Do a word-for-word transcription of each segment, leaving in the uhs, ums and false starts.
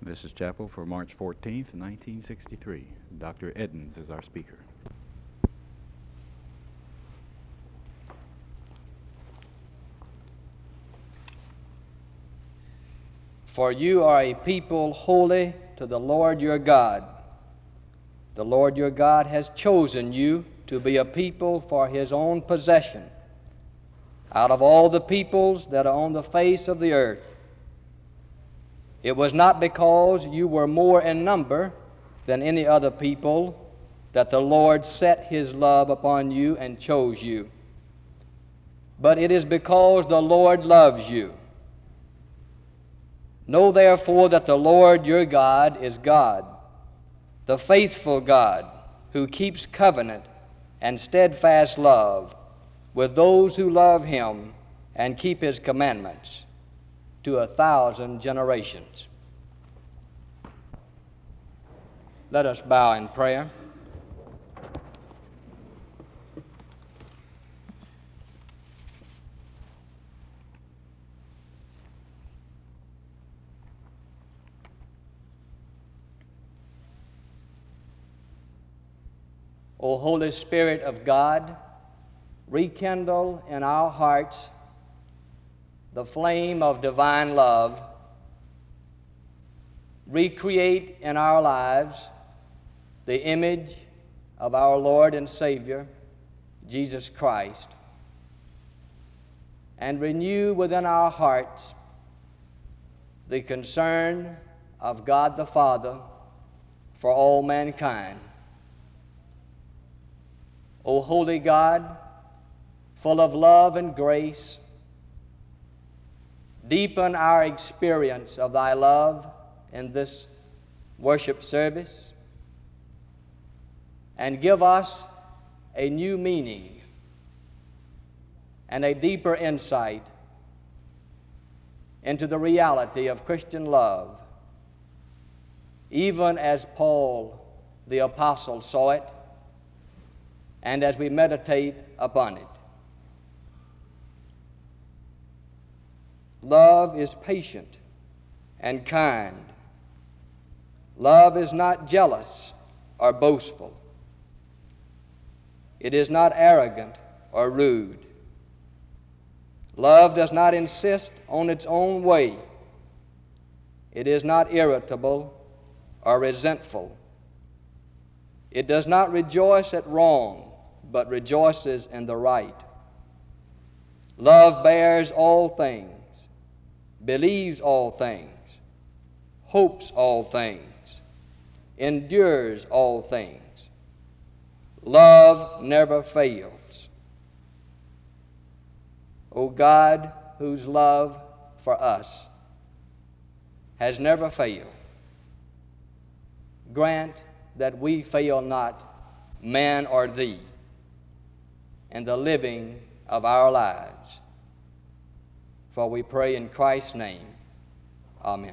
This is Chapel for March fourteenth, nineteen sixty-three. Doctor Edens is our speaker. For you are a people holy to the Lord your God. The Lord your God has chosen you to be a people for his own possession out of all the peoples that are on the face of the earth. It was not because you were more in number than any other people that the Lord set his love upon you and chose you, but it is because the Lord loves you. Know therefore that the Lord your God is God, the faithful God, who keeps covenant and steadfast love with those who love him and keep his commandments to a thousand generations. Let us bow in prayer. O Holy Spirit of God, rekindle in our hearts the flame of divine love. Recreate in our lives the image of our Lord and Savior, Jesus Christ, and renew within our hearts the concern of God the Father for all mankind. O holy God, full of love and grace, deepen our experience of thy love in this worship service and give us a new meaning and a deeper insight into the reality of Christian love, even as Paul the Apostle saw it, and as we meditate upon it. Love is patient and kind. Love is not jealous or boastful. It is not arrogant or rude. Love does not insist on its own way. It is not irritable or resentful. It does not rejoice at wrong, but rejoices in the right. Love bears all things, believes all things, hopes all things, endures all things. Love never fails. O God, whose love for us has never failed, grant that we fail not man or thee in the living of our lives. For we pray in Christ's name. Amen.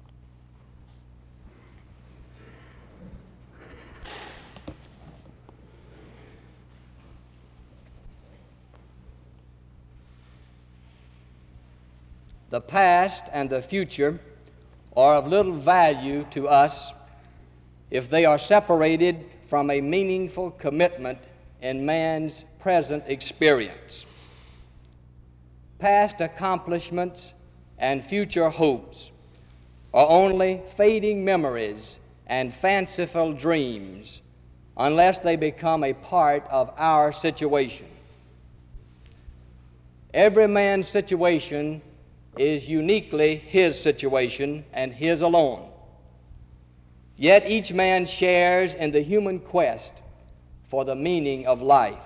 The past and the future are of little value to us if they are separated from a meaningful commitment in man's present experience. Past accomplishments and future hopes are only fading memories and fanciful dreams unless they become a part of our situation. Every man's situation is uniquely his situation and his alone. Yet each man shares in the human quest for the meaning of life.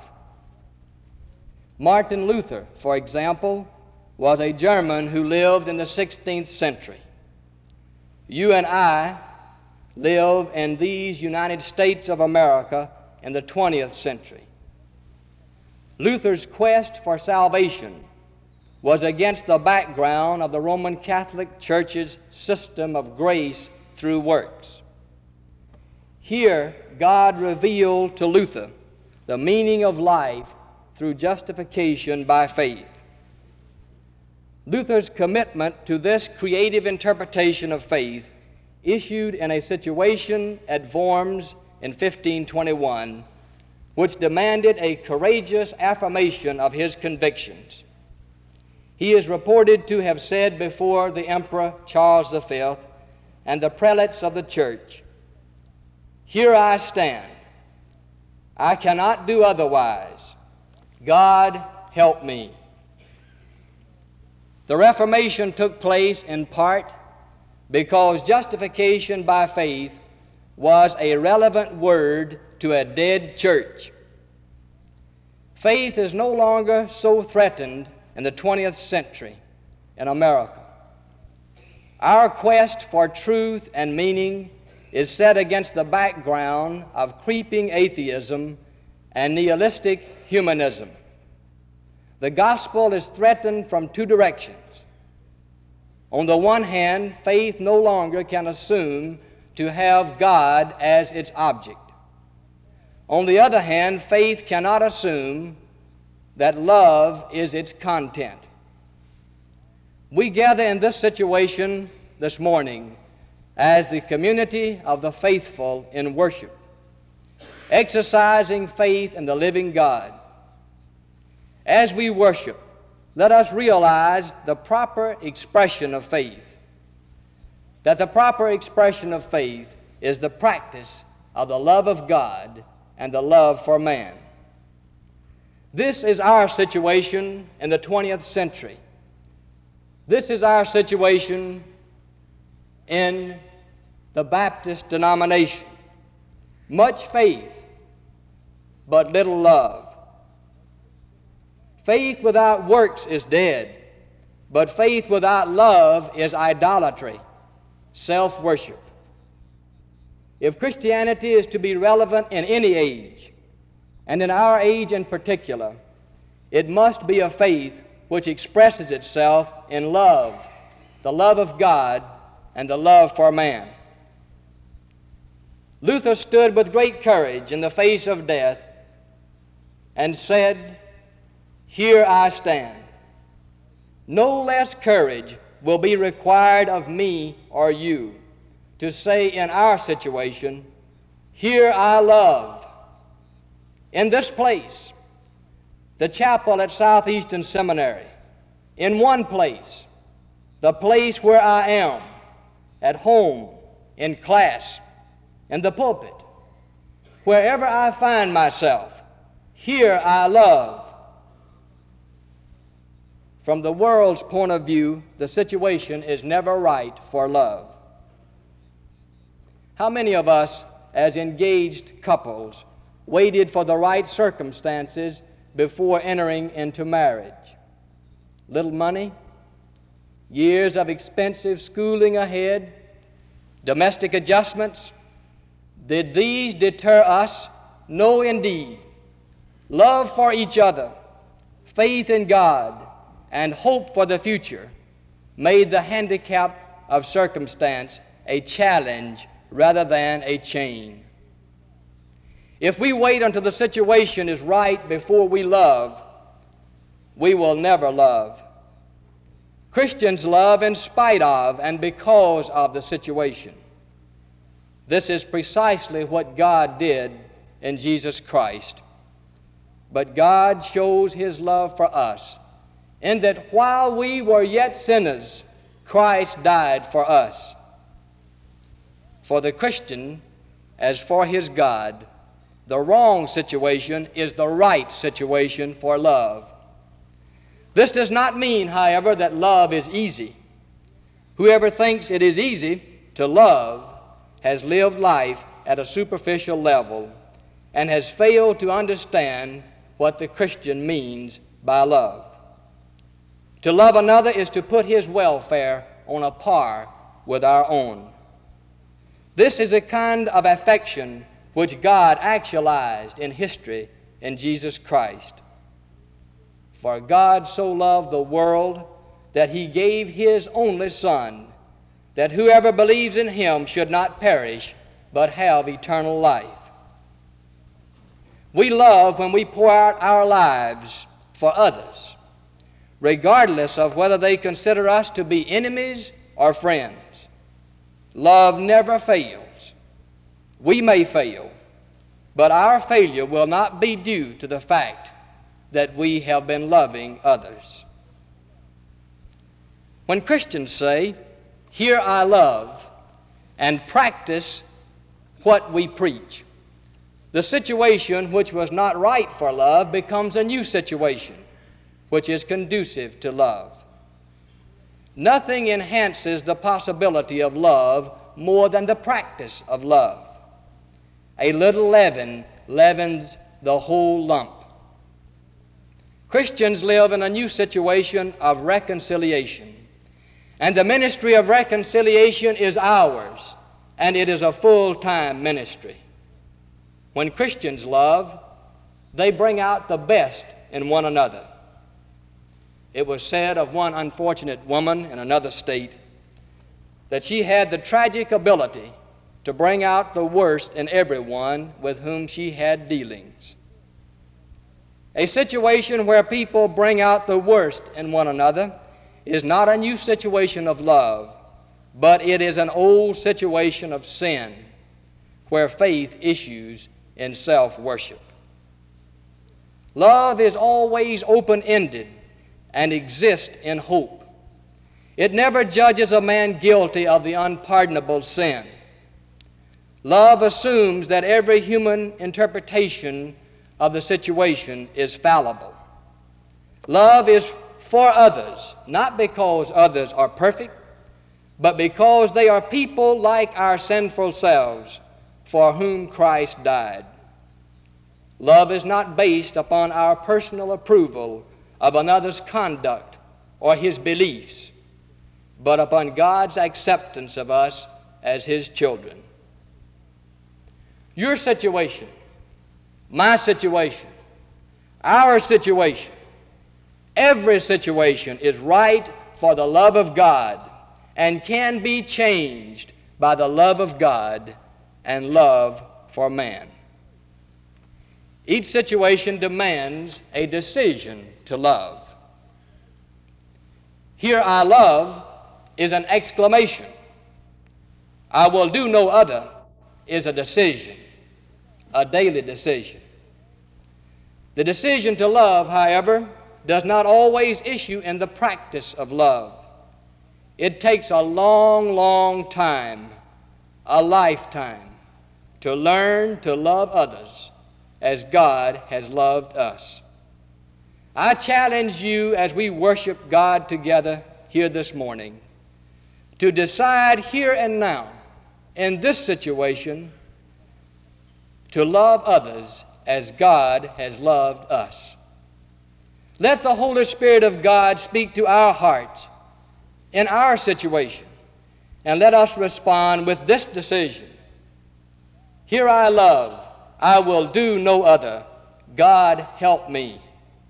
Martin Luther, for example, was a German who lived in the sixteenth century. You and I live in these United States of America in the twentieth century. Luther's quest for salvation was against the background of the Roman Catholic Church's system of grace through works. Here, God revealed to Luther the meaning of life through justification by faith. Luther's commitment to this creative interpretation of faith issued in a situation at Worms in fifteen twenty-one, which demanded a courageous affirmation of his convictions. He is reported to have said before the Emperor Charles the Fifth and the prelates of the church, "Here I stand. I cannot do otherwise. God help me." The Reformation took place in part because justification by faith was a relevant word to a dead church. Faith is no longer so threatened in the twentieth century in America. Our quest for truth and meaning is set against the background of creeping atheism and nihilistic humanism. The gospel is threatened from two directions. On the one hand, faith no longer can assume to have God as its object. On the other hand, faith cannot assume that love is its content. We gather in this situation this morning as the community of the faithful in worship, exercising faith in the living God. As we worship, let us realize the proper expression of faith, that the proper expression of faith is the practice of the love of God and the love for man. This is our situation in the twentieth century. This is our situation in the Baptist denomination. Much faith, but little love. Faith without works is dead, but faith without love is idolatry, self-worship. If Christianity is to be relevant in any age, and in our age in particular, it must be a faith which expresses itself in love, the love of God and the love for man. Luther stood with great courage in the face of death and said, "Here I stand." No less courage will be required of me or you to say in our situation, "Here I love." In this place, the chapel at Southeastern Seminary, in one place, the place where I am, at home, in class, in the pulpit, wherever I find myself, here I love. From the world's point of view, the situation is never right for love. How many of us, as engaged couples, waited for the right circumstances before entering into marriage? Little money, years of expensive schooling ahead, domestic adjustments. Did these deter us? No, indeed. Love for each other, faith in God, and hope for the future made the handicap of circumstance a challenge rather than a chain. If we wait until the situation is right before we love, we will never love. Christians love in spite of and because of the situation. This is precisely what God did in Jesus Christ. But God shows His love for us in that while we were yet sinners, Christ died for us. For the Christian, as for his God, the wrong situation is the right situation for love. This does not mean, however, that love is easy. Whoever thinks it is easy to love has lived life at a superficial level and has failed to understand what the Christian means by love. To love another is to put his welfare on a par with our own. This is a kind of affection which God actualized in history in Jesus Christ. For God so loved the world that He gave His only Son, that whoever believes in Him should not perish, but have eternal life. We love when we pour out our lives for others, regardless of whether they consider us to be enemies or friends. Love never fails. We may fail, but our failure will not be due to the fact that we have been loving others. When Christians say, "Here I love," and practice what we preach, the situation which was not right for love becomes a new situation which is conducive to love. Nothing enhances the possibility of love more than the practice of love. A little leaven leavens the whole lump. Christians live in a new situation of reconciliation, and the ministry of reconciliation is ours, and it is a full-time ministry. When Christians love, they bring out the best in one another. It was said of one unfortunate woman in another state that she had the tragic ability to bring out the worst in everyone with whom she had dealings. A situation where people bring out the worst in one another is not a new situation of love, but it is an old situation of sin where faith issues in self-worship. Love is always open-ended and exists in hope. It never judges a man guilty of the unpardonable sin. Love assumes that every human interpretation of the situation is fallible. Love is for others, not because others are perfect, but because they are people like our sinful selves for whom Christ died. Love is not based upon our personal approval of another's conduct or his beliefs, but upon God's acceptance of us as His children. Your situation, my situation, our situation, every situation is right for the love of God and can be changed by the love of God and love for man. Each situation demands a decision to love. "Here I love" is an exclamation. "I will do no other" is a decision, a daily decision. The decision to love, however, does not always issue in the practice of love. It takes a long, long time, a lifetime, to learn to love others as God has loved us. I challenge you as we worship God together here this morning to decide here and now, in this situation, to love others as God has loved us. Let the Holy Spirit of God speak to our hearts in our situation, and let us respond with this decision: "Here I love, I will do no other. God help me."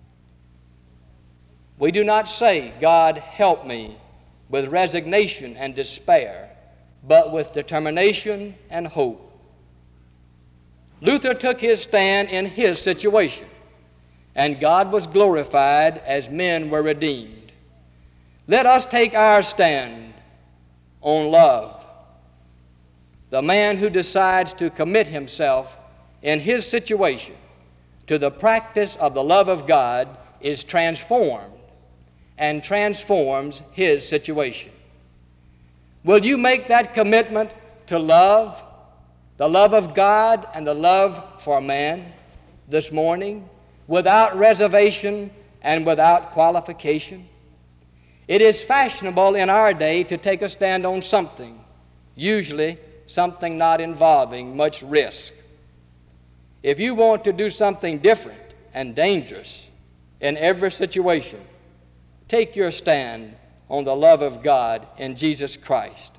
We do not say, "God help me," with resignation and despair, but with determination and hope. Luther took his stand in his situation, and God was glorified as men were redeemed. Let us take our stand on love. The man who decides to commit himself in his situation to the practice of the love of God is transformed and transforms his situation. Will you make that commitment to love, the love of God and the love for man, this morning, without reservation and without qualification? It is fashionable in our day to take a stand on something, usually something not involving much risk. If you want to do something different and dangerous in every situation, take your stand on the love of God in Jesus Christ.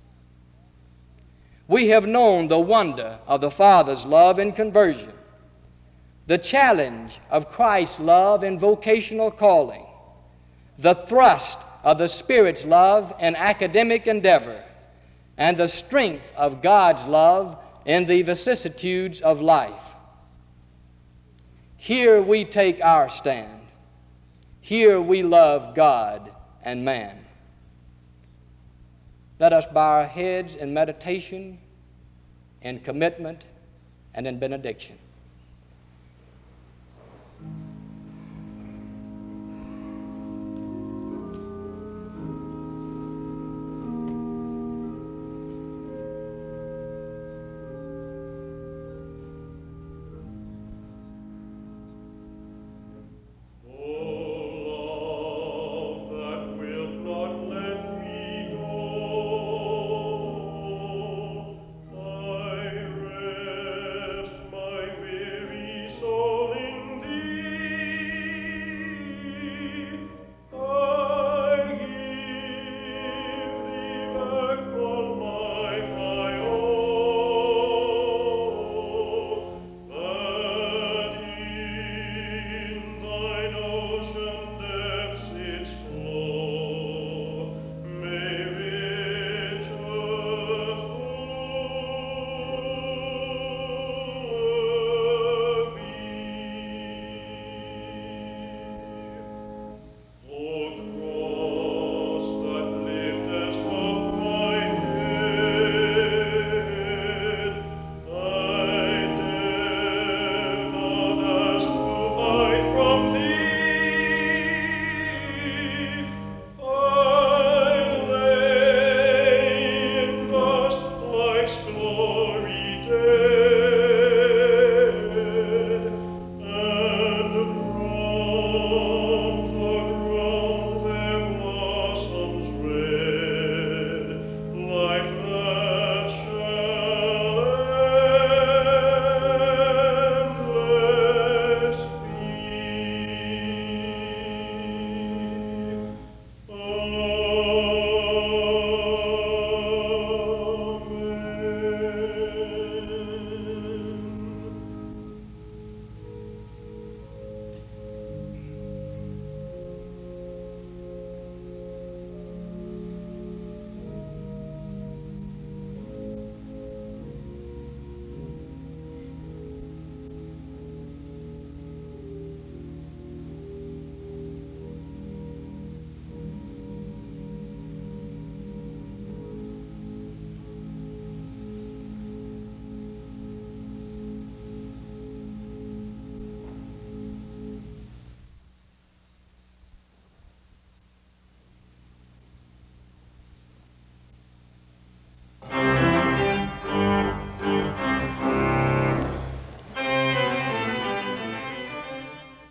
We have known the wonder of the Father's love in conversion, the challenge of Christ's love in vocational calling, the thrust of the Spirit's love in academic endeavor, and the strength of God's love in the vicissitudes of life. Here we take our stand. Here we love God and man. let us bow our heads in meditation, in commitment, and in benediction.